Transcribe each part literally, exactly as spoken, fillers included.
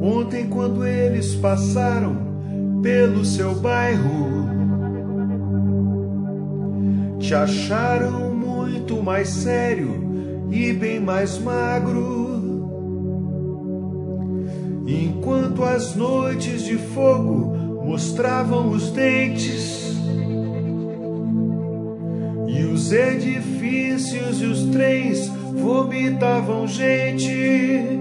Ontem, quando eles passaram pelo seu bairro, te acharam muito mais sério e bem mais magro. Enquanto as noites de fogo mostravam os dentes, e os edifícios e os trens vomitavam gente.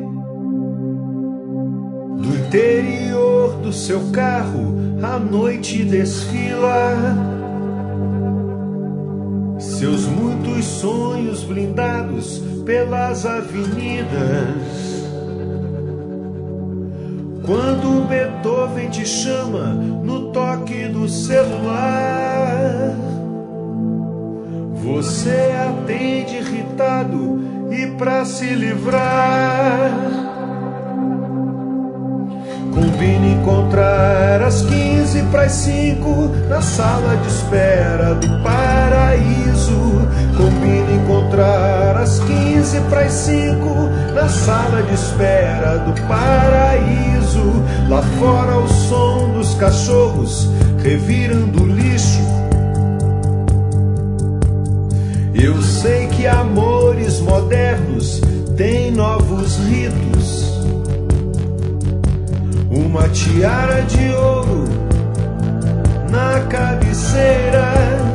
Do interior do seu carro a noite desfila, seus muitos sonhos blindados pelas avenidas. Quando Beethoven te chama no toque do celular, você atende irritado e pra se livrar, combina encontrar às quinze para as cinco na sala de espera do paraíso. Combina encontrar às quinze para as cinco na sala de espera do paraíso. Lá fora o som dos cachorros revirando lixo. Eu sei que amores modernos têm novos ritos. Uma tiara de ouro na cabeceira,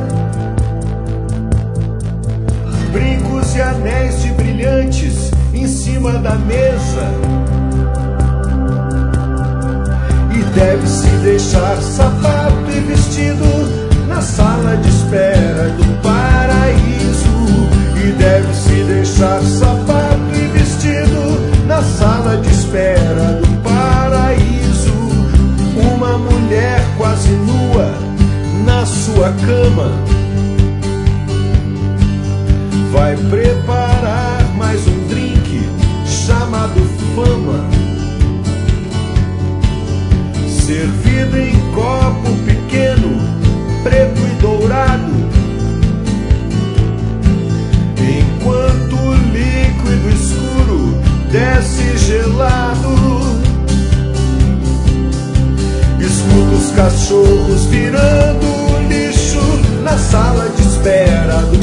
brincos e anéis de brilhantes em cima da mesa. E deve-se deixar sapato e vestido na sala de espera do paraíso. E deve-se deixar sapato e vestido na sala de espera do paraíso. Uma mulher quase nua na sua cama vai preparar mais um drink chamado fama, servido em copo pequeno, preto e dourado. Enquanto o líquido escuro desce gelado, escuta os cachorros virando lixo na sala de espera do